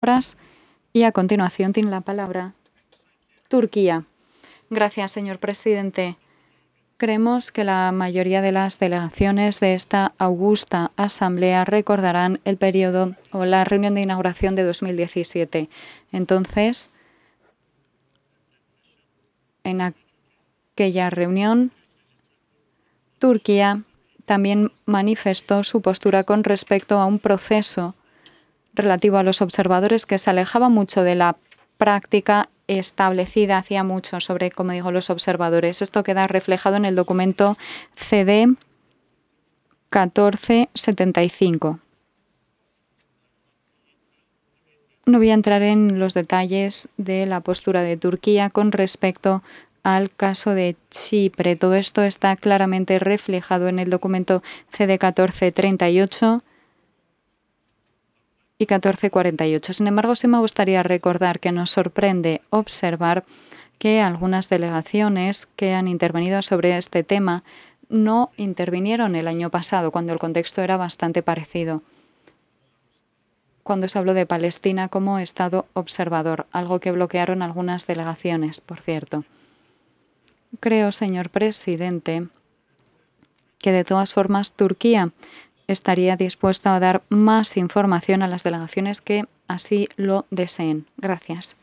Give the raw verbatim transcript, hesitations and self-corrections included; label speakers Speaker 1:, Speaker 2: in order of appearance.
Speaker 1: Y a continuación tiene la palabra Turquía. Gracias, señor presidente. Creemos que la mayoría de las delegaciones de esta augusta asamblea recordarán el periodo o la reunión de inauguración de dos mil diecisiete. Entonces, en aquella reunión, Turquía también manifestó su postura con respecto a un proceso relativo a los observadores que se alejaba mucho de la práctica establecida hacía mucho sobre, como digo, los observadores. Esto queda reflejado en el documento C D catorce setenta y cinco. No voy a entrar en los detalles de la postura de Turquía con respecto al caso de Chipre. Todo esto está claramente reflejado en el documento C D catorce treinta y ocho y catorce cuarenta y ocho. Sin embargo, sí me gustaría recordar que nos sorprende observar que algunas delegaciones que han intervenido sobre este tema no intervinieron el año pasado, cuando el contexto era bastante parecido, cuando se habló de Palestina como Estado observador, algo que bloquearon algunas delegaciones, por cierto. Creo, señor presidente, que de todas formas Turquía estaría dispuesta a dar más información a las delegaciones que así lo deseen. Gracias.